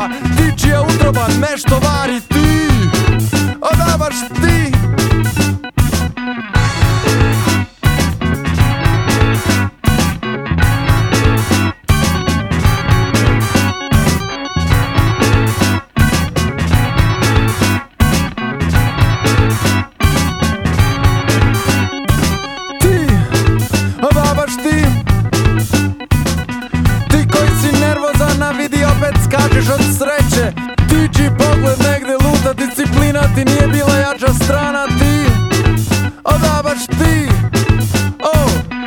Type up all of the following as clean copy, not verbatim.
utroba, ti čija utroba nešto vari, ti, a da baš ti. Skačeš od sreće, ti čiji pogled negde luta, disciplina ti nije bila jača strana, ti, o da baš ti, oh.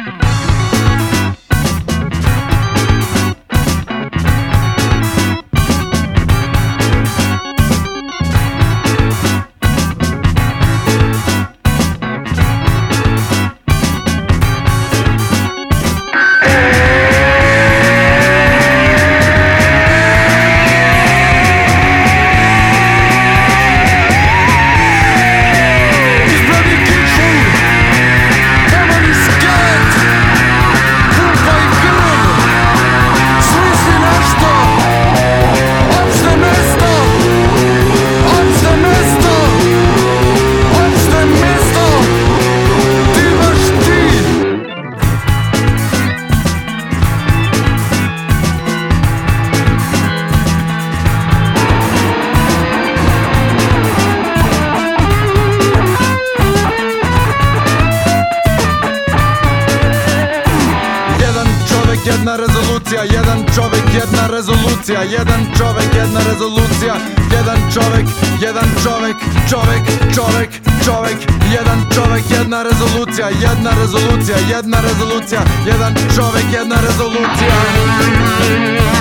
Jedna rezolucija, jedan čovjek, jedna rezolucija, jedan čovjek, jedna rezolucija, jedan čovjek, jedan čovjek, čovjek, čovjek, čovjek, jedan čovjek, jedna rezolucija, jedna rezolucija, jedna rezolucija, jedan čovjek, jedna rezolucija.